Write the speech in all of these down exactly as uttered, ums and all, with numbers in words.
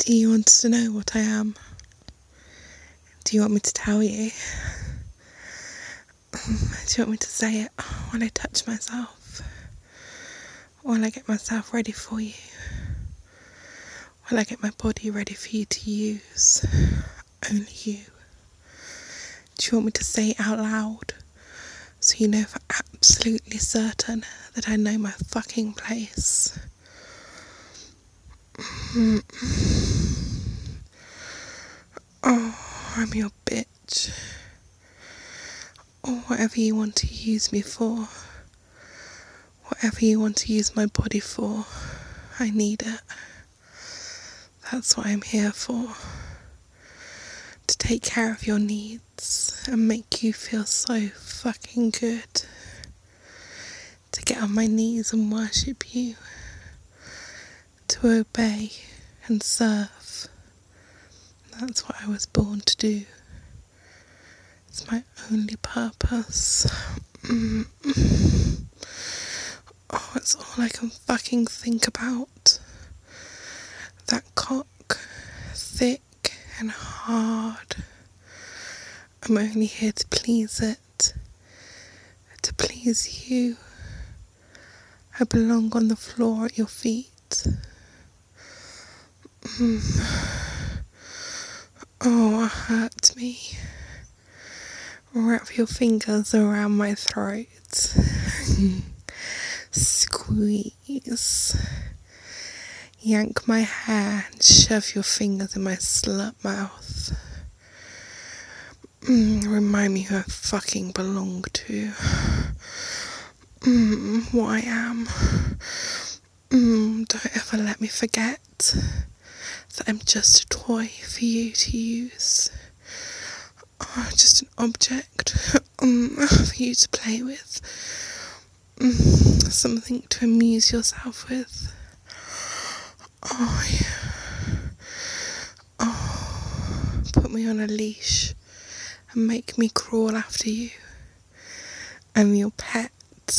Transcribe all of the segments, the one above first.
Do you want to know what I am? Do you want me to tell you? Do you want me to say it while I touch myself? While I get myself ready for you? While I get my body ready for you to use? Only you. Do you want me to say it out loud? So you know for absolutely certain that I know my fucking place. Oh, I'm your bitch. Or whatever you want to use me for. Whatever you want to use my body for. I need it. That's what I'm here for. To take care of your needs and make you feel so fucking good. To get on my knees and worship you. To obey and serve. That's what I was born to do. It's my only purpose. Oh, it's all I can fucking think about. That cock, thick and hard. I'm only here to please it. To please you. I belong on the floor at your feet. Oh, hurt me. Wrap your fingers around my throat. Squeeze. Yank my hair and shove your fingers in my slut mouth. Mm, remind me who I fucking belong to. Mm, what I am. Mm, don't ever let me forget that I'm just a toy for you to use. Oh, just an object um, for you to play with. Mm, something to amuse yourself with. Oh, yeah. Oh, put me on a leash and make me crawl after you. I'm your pet,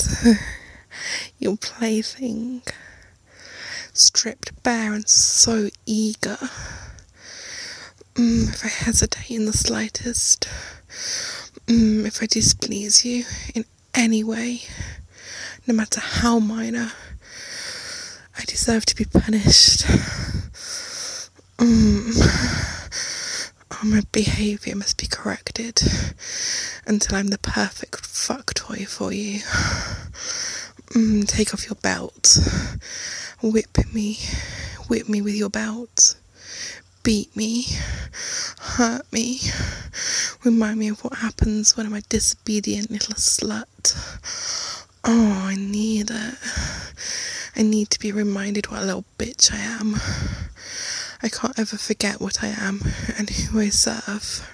your plaything, stripped bare and so eager. Mm, if I hesitate in the slightest, mm, if I displease you in any way, no matter how minor, I deserve to be punished. Mm. Oh, my behaviour must be corrected until I'm the perfect fuck toy for you. Mm, take off your belt. Whip me. Whip me with your belt. Beat me. Hurt me. Remind me of what happens when I'm a disobedient little slut. Oh, I need it. I need to be reminded what a little bitch I am. I can't ever forget what I am and who I serve.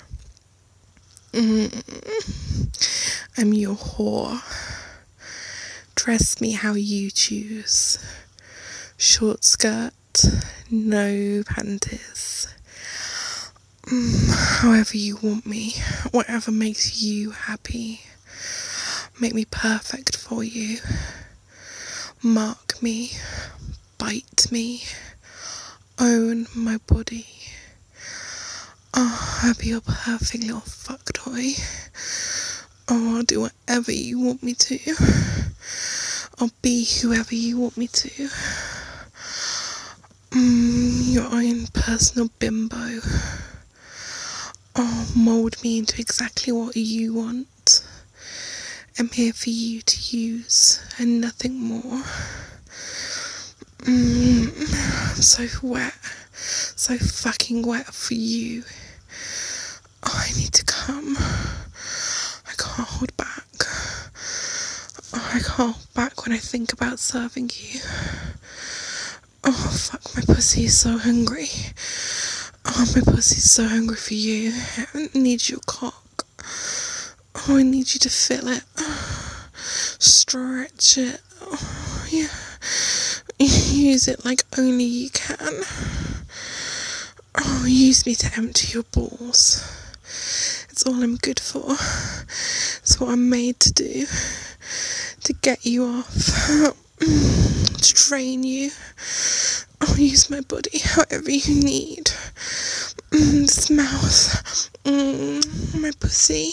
Mm. I'm your whore. Dress me how you choose. Short skirt, no panties. Mm. However you want me, whatever makes you happy. Make me perfect for you. Mark me, bite me, own my body. Oh, I'll be your perfect little fuck toy. Oh, I'll do whatever you want me to. I'll be whoever you want me to. Mm, your own personal bimbo. Oh, mould me into exactly what you want. I'm here for you to use and nothing more. Mm, I'm so wet, so fucking wet for you. Oh, I need to come. I can't hold back. Oh, I can't hold back when I think about serving you. Oh, fuck, my pussy is so hungry. Oh, my pussy's so hungry for you. I need your cock. Oh, I need you to fill it. Stretch it. Oh, yeah. Use it like only you can. Oh, use me to empty your balls. It's all I'm good for. It's what I'm made to do. To get you off. To train you. Oh, use my body however you need. Mm, this mouth, mm, my pussy,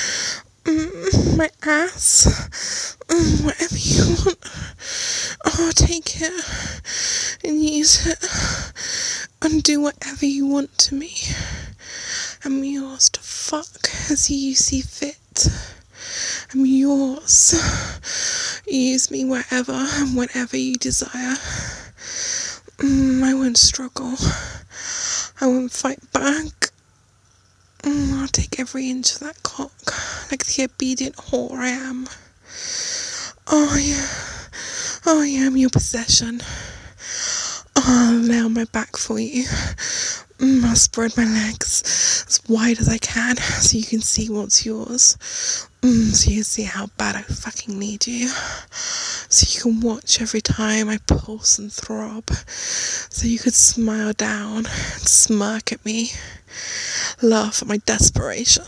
mm, my ass, mm, whatever you want. Oh, take it and use it and do whatever you want to me. I'm yours to fuck as you see fit. I'm yours. Use me wherever and whenever you desire. Mm, I won't struggle. I won't fight back. Mm, I'll take every inch of that cock like the obedient whore I am. Oh yeah. Oh yeah, I'm your possession. Oh, I'll lay on my back for you. Mm, I'll spread my legs as wide as I can so you can see what's yours. Mm, so you can see how bad I fucking need you. So you can watch every time I pulse and throb. So you could smile down and smirk at me. Laugh at my desperation.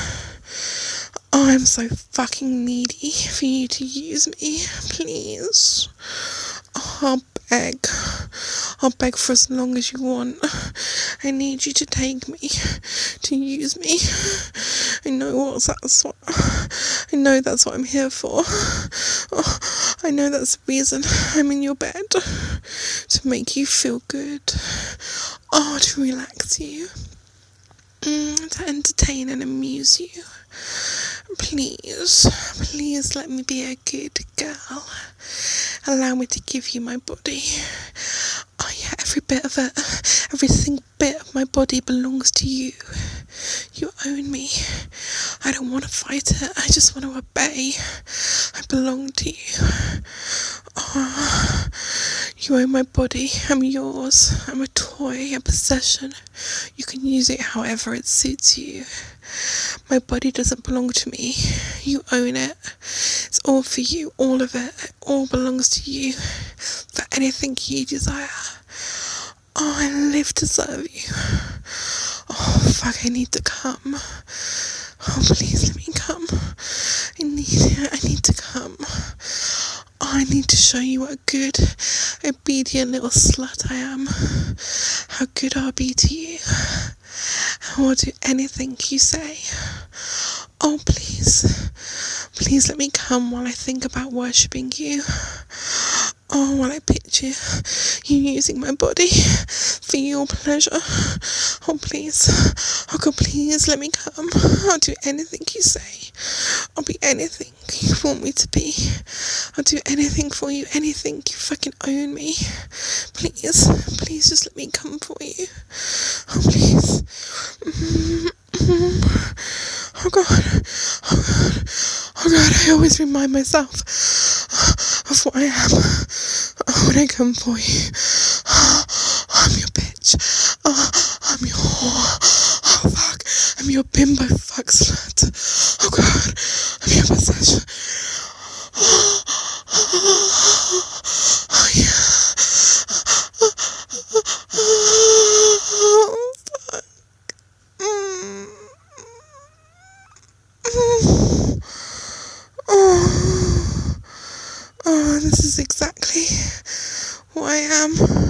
Oh, I'm so fucking needy for you to use me. Please. Oh, I'll beg. I'll beg for as long as you want. I need you to take me, to use me. I know what that's what. I know that's what I'm here for. Oh, I know that's the reason I'm in your bed, to make you feel good. Oh, to relax you, mm, to entertain and amuse you. Please, please let me be a good girl. Allow me to give you my body. Oh yeah, every bit of it, every single bit of my body belongs to you. You own me. I don't want to fight it, I just want to obey. I belong to you. Oh, you own my body, I'm yours. I'm a toy, a possession. You can use it however it suits you. My body doesn't belong to me. You own it. It's all for you, all of it. It all belongs to you. For anything you desire. Oh, I live to serve you. Oh, fuck, I need to come. Oh, please let me come. I need it. I need to come. Oh, I need to show you what a good, obedient little slut I am. How good I'll be to you. I will do anything you say. Oh, please. Please let me come while I think about worshipping you. Oh, while I picture you using my body for your pleasure. Oh, please. Oh, God, please let me come. I'll do anything you say. I'll be anything you want me to be. I'll do anything for you. Anything. You fucking own me. Please. Please just let me come for you. Oh, please. Oh, God. Oh, God. Oh, God. I always remind myself of what I am when I come for you. I'm your bitch. I'm your whore. Oh, fuck. I'm your bimbo fuck slut. Oh, God. I'm your possession. Oh, yeah. Oh, fuck. Mm. Oh. Oh, this is exactly who I am.